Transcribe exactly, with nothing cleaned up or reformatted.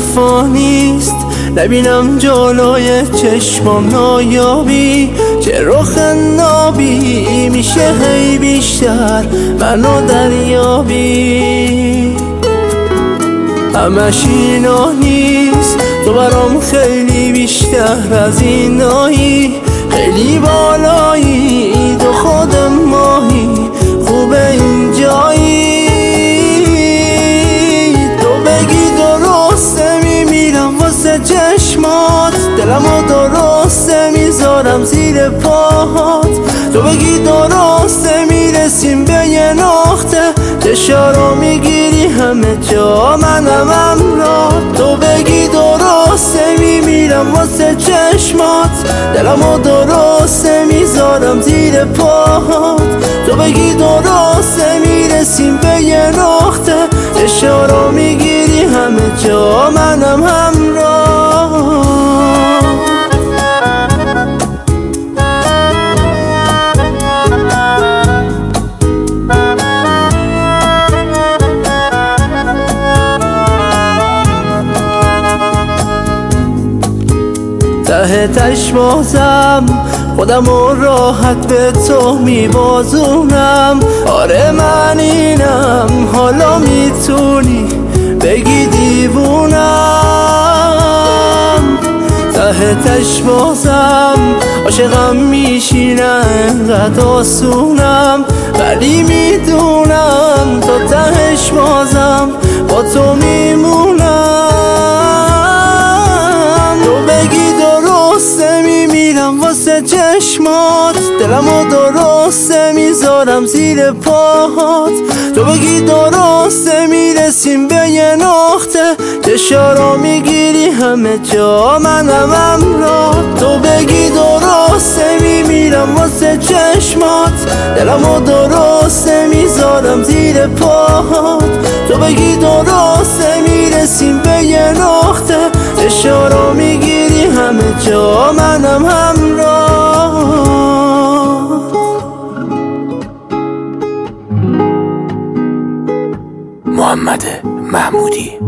فانیست، نبینم جلوی چشمام نایابی. چه رخ نابی میشه هی بیشتر منو دریابی. همش اینا نیست، تو برام خیلی بیشتر از اینایی. خیلی بالایی، تو خود ماهی، خوبه اینجایی. تو بگی درسته میمیرم واسه چشمات، دلمو درسته میذارم زیر پاهات. تو بگی درسته میرسیم به یه نقطه، چشارو میگیری همه جا منم امرا. تو بگی درسته میمیرم واسه چشمات، دلمو درسته میذارم زیر پاهات. تو بگی درسته میرسیم به یه نقطه، چشارو میگیری همه جا منم همراه. ته تش بازم خودم و راحت به تو میبازونم. آره من اینم، حالا میتونی بگی دیوونم. ته تش بازم عاشقم میشینه انقدر آسونم، ولی میدونم تا تهش بازم با تو میمونم. واسه چشمات دلمو درسته میذارم زیر پاهات. تو بگی درسته میرسیم به یه نقطه، چشارو میگیری همه جا منم امراه. تو بگی درسته میمیرم واسه چشمات، دلمو درسته میذارم زیر پاهات. تو بگی درسته میرسیم به یه نقطه، چشارو میگیری همه جا منم همراه. محمد محمودی.